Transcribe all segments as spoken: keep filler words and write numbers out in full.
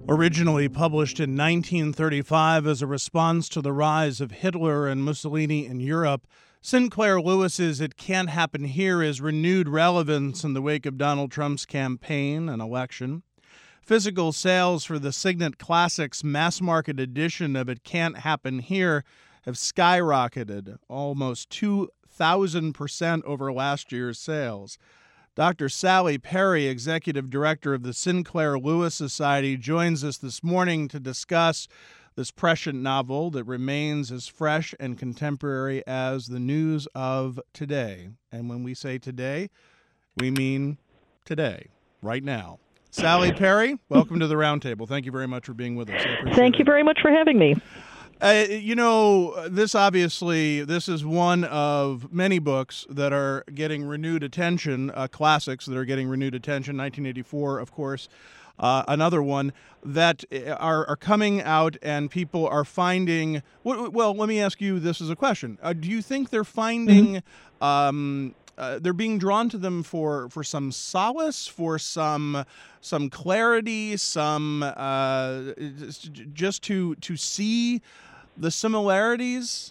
Originally published in nineteen thirty-five as a response to the rise of Hitler and Mussolini in Europe, Sinclair Lewis's It Can't Happen Here is renewed relevance in the wake of Donald Trump's campaign and election. Physical sales for the Signet Classics mass-market edition of It Can't Happen Here have skyrocketed, almost two thousand percent over last year's sales. Doctor Sally Perry, Executive Director of the Sinclair Lewis Society, joins us this morning to discuss this prescient novel that remains as fresh and contemporary as the news of today. And when we say today, we mean today, right now. Sally Perry, welcome to the Roundtable. Thank you very much for being with us. I appreciate Thank it. you very much for having me. Uh, you know, this obviously, this is one of many books that are getting renewed attention, uh, classics that are getting renewed attention, nineteen eighty-four, of course, uh, another one, that are, are coming out and people are finding, well, let me ask you this as a question. Uh, do you think they're finding, mm-hmm. um, uh, they're being drawn to them for, for some solace, for some some clarity, some uh, just to to see the similarities?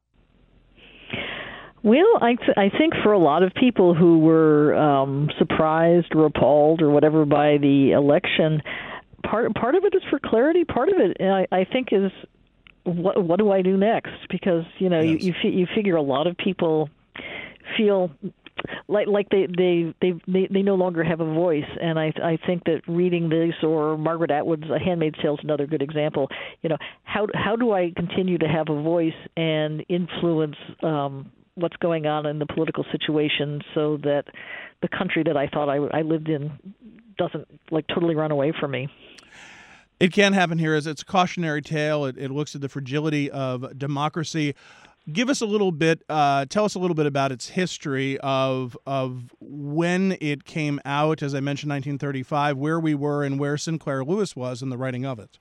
Well, I, th- I think for a lot of people who were um, surprised or appalled or whatever by the election, part part of it is for clarity. Part of it, I, I think, is what what do I do next? Because you know, yes. you you, f- you figure a lot of people feel like like they they, they they they no longer have a voice, and I I think that reading this or Margaret Atwood's A Handmaid's Tale is another good example. You know, how how do I continue to have a voice and influence um, what's going on in the political situation so that the country that I thought I, I lived in doesn't like totally run away from me? It Can't Happen Here is it's a cautionary tale. It, it looks at the fragility of democracy. Give us a little bit, uh, tell us a little bit about its history of of when it came out, as I mentioned, nineteen thirty-five, where we were and where Sinclair Lewis was in the writing of it.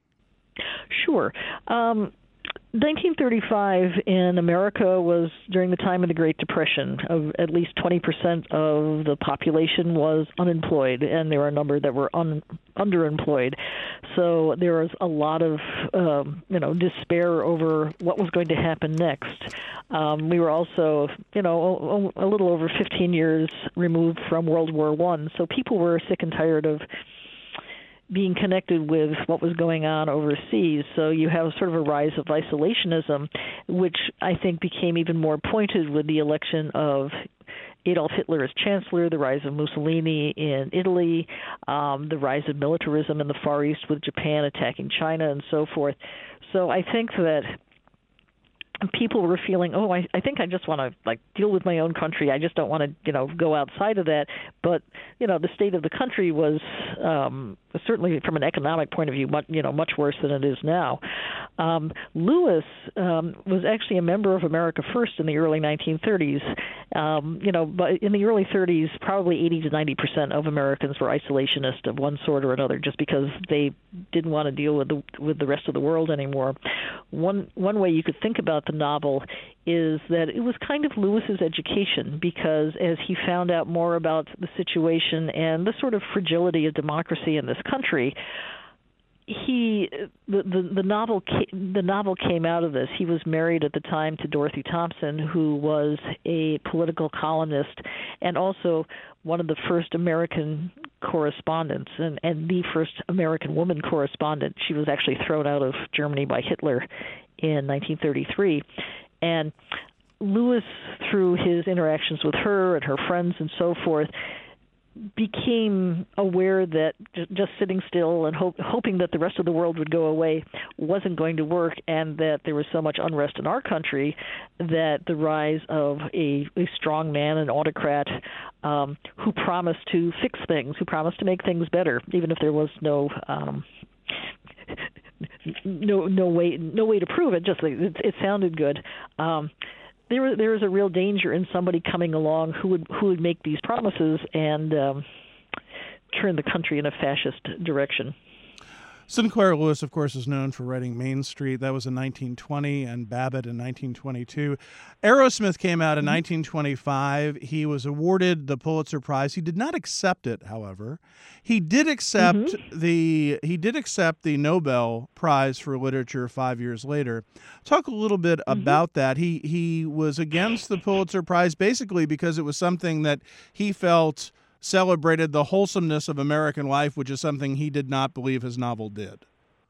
Sure. Um, nineteen thirty-five in America was during the time of the Great Depression. Of at least twenty percent of the population was unemployed, and there were a number that were un, underemployed. So there was a lot of um, you know despair over what was going to happen next. Um, we were also you know a, a little over fifteen years removed from World War One, so people were sick and tired of being connected with what was going on overseas. So you have sort of a rise of isolationism, which I think became even more pointed with the election of Adolf Hitler as chancellor, the rise of Mussolini in Italy, um, the rise of militarism in the Far East with Japan attacking China and so forth. So I think that people were feeling, oh, I, I think I just want to like deal with my own country. I just don't want to, you know, go outside of that. But you know, the state of the country was um, certainly, from an economic point of view, much, you know, much worse than it is now. Um, Lewis um, was actually a member of America First in the early nineteen thirties. Um, you know, but in the early thirties, probably eighty to ninety percent of Americans were isolationist of one sort or another, just because they didn't want to deal with the with the rest of the world anymore. One one way you could think about the novel is that it was kind of Lewis's education, because as he found out more about the situation and the sort of fragility of democracy in this country, he the, the the novel the novel came out of this. He was married at the time to Dorothy Thompson, who was a political columnist and also one of the first American correspondents and, and the first American woman correspondent. She was actually thrown out of Germany by Hitler in nineteen thirty-three. And Lewis, through his interactions with her and her friends and so forth, became aware that just sitting still and hope, hoping that the rest of the world would go away wasn't going to work, and that there was so much unrest in our country that the rise of a, a strong man, an autocrat, um, who promised to fix things, who promised to make things better, even if there was no um, no no way no way to prove it. Just it, it sounded good. Um, There was, there was a real danger in somebody coming along who would who would make these promises and um, turn the country in a fascist direction. Sinclair Lewis, of course, is known for writing Main Street. That was in nineteen twenty, and Babbitt in nineteen twenty-two. Arrowsmith came out in mm-hmm. nineteen twenty-five. He was awarded the Pulitzer Prize. He did not accept it, however. He did accept mm-hmm. the he did accept the Nobel Prize for Literature five years later. Talk a little bit mm-hmm. about that. He he was against the Pulitzer Prize basically because it was something that he felt celebrated the wholesomeness of American life, which is something he did not believe his novel did.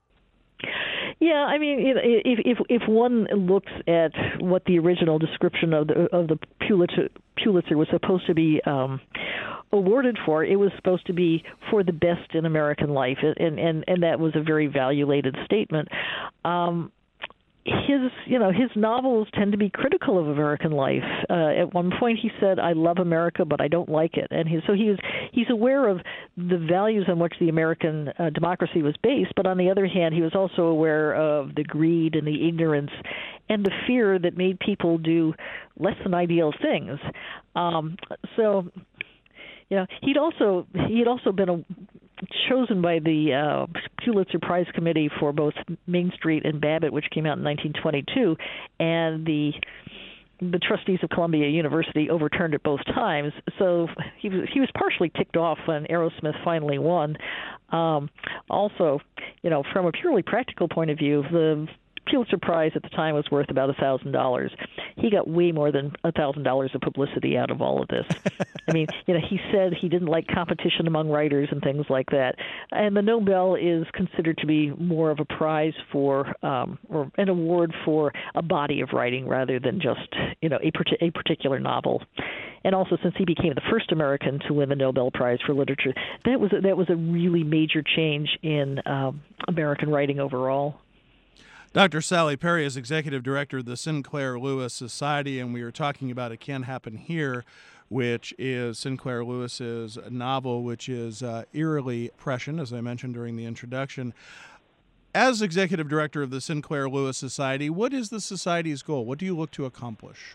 Yeah, I mean, if if if one looks at what the original description of the of the Pulitzer Pulitzer was supposed to be um, awarded for, it was supposed to be for the best in American life, and and and that was a very valuated statement. Um, His, you know, his novels tend to be critical of American life. Uh, at one point, he said, "I love America, but I don't like it," and he, so he was he's aware of the values on which the American uh, democracy was based. But on the other hand, he was also aware of the greed and the ignorance and the fear that made people do less than ideal things. Um, so, you know, he'd also he had also been a chosen by the uh, Pulitzer Prize Committee for both Main Street and Babbitt, which came out in nineteen twenty-two, and the the trustees of Columbia University overturned it both times. So he was he was partially ticked off when Arrowsmith finally won. Um, also, you know, from a purely practical point of view, the Pulitzer Prize at the time was worth about a thousand dollars. He got way more than a thousand dollars of publicity out of all of this. I mean, you know, he said he didn't like competition among writers and things like that. And the Nobel is considered to be more of a prize for, um, or an award for a body of writing rather than just, you know, a, a particular novel. And also, since he became the first American to win the Nobel Prize for Literature, that was a, that was a really major change in um, American writing overall. Doctor Sally Perry is Executive Director of the Sinclair Lewis Society, and we are talking about It Can't Happen Here, which is Sinclair Lewis's novel, which is uh, eerily prescient, as I mentioned during the introduction. As Executive Director of the Sinclair Lewis Society, what is the Society's goal? What do you look to accomplish?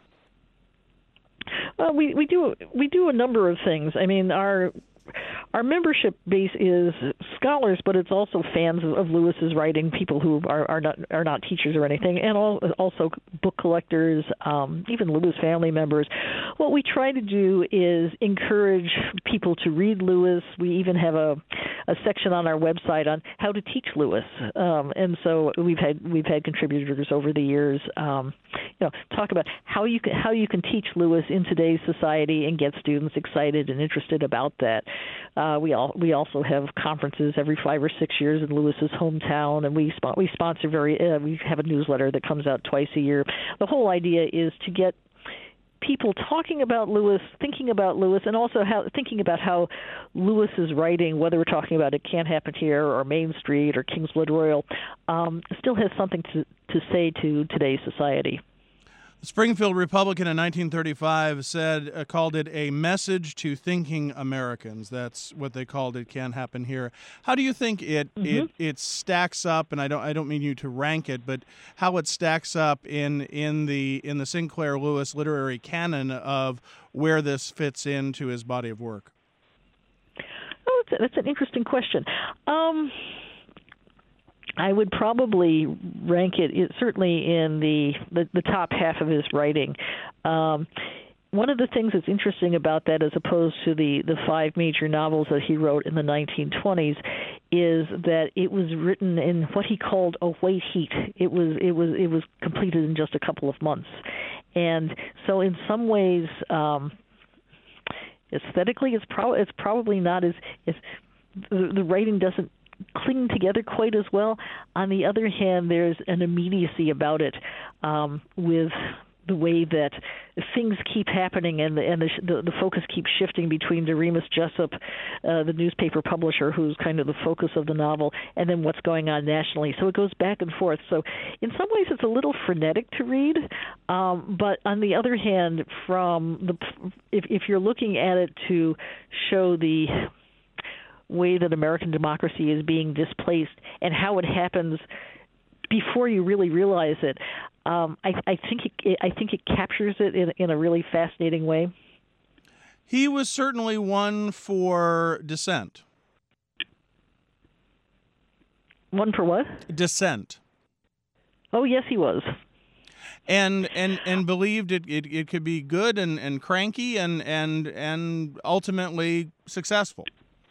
Well, we, we do we do a number of things. I mean, our Our membership base is scholars, but it's also fans of, of Lewis's writing, people who are, are not are not teachers or anything, and all, also book collectors, um, even Lewis family members. What we try to do is encourage people to read Lewis. We even have a, a section on our website on how to teach Lewis, um, and so we've had we've had contributors over the years, um, you know, talk about how you can how you can teach Lewis in today's society and get students excited and interested about that. Uh, we all we also have conferences every five or six years in Lewis's hometown, and we sp- we sponsor very uh, we have a newsletter that comes out twice a year. The whole idea is to get people talking about Lewis, thinking about Lewis, and also how thinking about how Lewis is writing, whether we're talking about It Can't Happen Here or Main Street or Kingsblood Royal, um, still has something to to say to today's society. The Springfield Republican in nineteen thirty-five said, uh, called it a message to thinking Americans. That's what they called It Can't Happen Here. How do you think it mm-hmm. it it stacks up? And I don't I don't mean you to rank it, but how it stacks up in in the in the Sinclair Lewis literary canon of where this fits into his body of work? Oh, that's, that's an interesting question. Um, I would probably rank it, it certainly in the, the, the top half of his writing. Um, one of the things that's interesting about that, as opposed to the, the five major novels that he wrote in the nineteen twenties, is that it was written in what he called a white heat. It was it was it was completed in just a couple of months, and so in some ways, um, aesthetically, it's probably it's probably not as as the, the writing doesn't cling together quite as well. On the other hand, there's an immediacy about it, um, with the way that things keep happening and the and the, the, the focus keeps shifting between Doremus Jessup, uh, the newspaper publisher, who's kind of the focus of the novel, and then what's going on nationally. So it goes back and forth. So in some ways, it's a little frenetic to read. Um, but on the other hand, from the if if you're looking at it to show the way that American democracy is being displaced and how it happens before you really realize it, um, I, I think it, I think it captures it in, in a really fascinating way. He was certainly one for dissent. One for what? Dissent. Oh, yes, he was. And and and believed it, it, it could be good and, and cranky and, and and ultimately successful.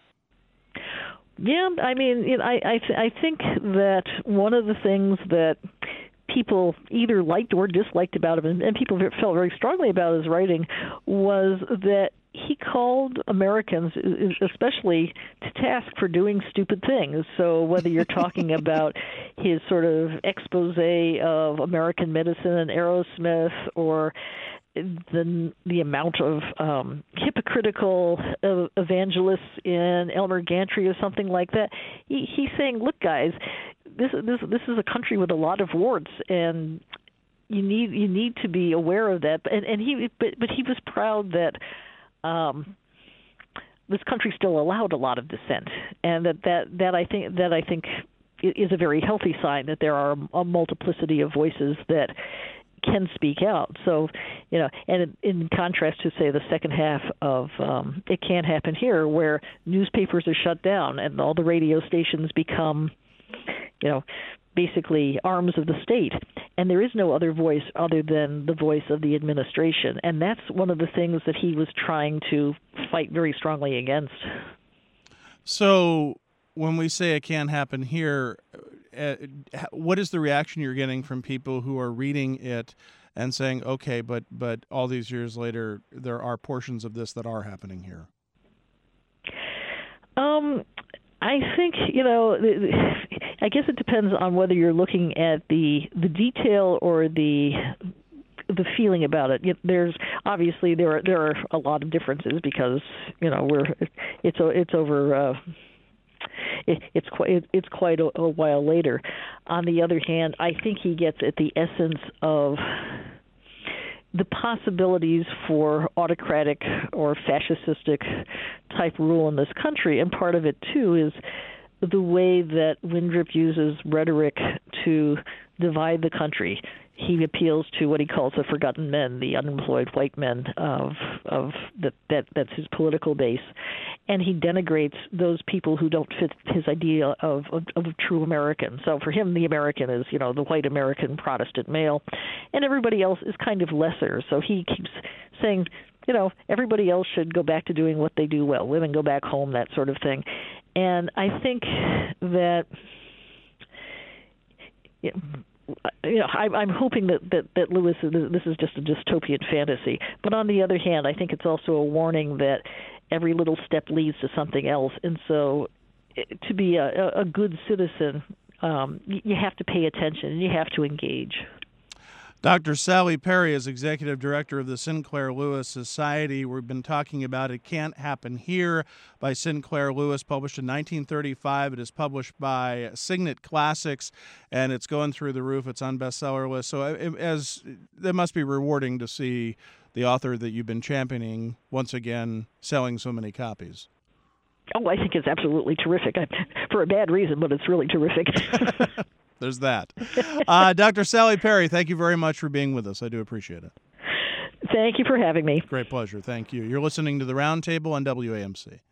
Yeah, I mean, you know, I I, th- I think that one of the things that people either liked or disliked about him, and, and people felt very strongly about his writing, was that he called Americans, especially, to task for doing stupid things. So whether you're talking about his sort of expose of American medicine and Aerosmith, or the the amount of um, hypocritical uh, evangelists in Elmer Gantry or something like that, he, he's saying, look, guys, this this this is a country with a lot of warts, and you need you need to be aware of that. And and he but but he was proud that um, this country still allowed a lot of dissent, and that, that, that I think that I think is a very healthy sign that there are a multiplicity of voices that can speak out. So, you know, and in contrast to, say, the second half of um, It Can't Happen Here, where newspapers are shut down and all the radio stations become, you know, basically arms of the state, and there is no other voice other than the voice of the administration. And that's one of the things that he was trying to fight very strongly against. So when we say it can't happen here, uh, what is the reaction you're getting from people who are reading it and saying, okay, but but all these years later, there are portions of this that are happening here? Um, I think, you know, I guess it depends on whether you're looking at the the detail or the the feeling about it. There's obviously there are there are a lot of differences because, you know, we're it's it's over uh, it, it's quite it's quite a, a while later. On the other hand, I think he gets at the essence of the possibilities for autocratic or fascistic type rule in this country. And part of it, too, is the way that Windrip uses rhetoric to divide the country. He appeals to what he calls the forgotten men, the unemployed white men of of that that that's his political base, and he denigrates those people who don't fit his idea of, of of a true American. So for him, the American is, you know, the white American Protestant male, and everybody else is kind of lesser. So he keeps saying, you know, everybody else should go back to doing what they do well. Women go back home, that sort of thing. And I think that, you know, I, I'm hoping that, that, that Lewis, this is just a dystopian fantasy. But on the other hand, I think it's also a warning that every little step leads to something else. And so to be a, a good citizen, um, you have to pay attention and you have to engage. Doctor Sally Perry is Executive Director of the Sinclair Lewis Society. We've been talking about It Can't Happen Here by Sinclair Lewis, published in nineteen thirty-five. It is published by Signet Classics, and it's going through the roof. It's on bestseller list. So as that must be rewarding to see the author that you've been championing once again selling so many copies. Oh, I think it's absolutely terrific. I, for a bad reason, but it's really terrific. There's that. Uh, Doctor Sally Perry, thank you very much for being with us. I do appreciate it. Thank you for having me. Great pleasure. Thank you. You're listening to The Roundtable on W A M C.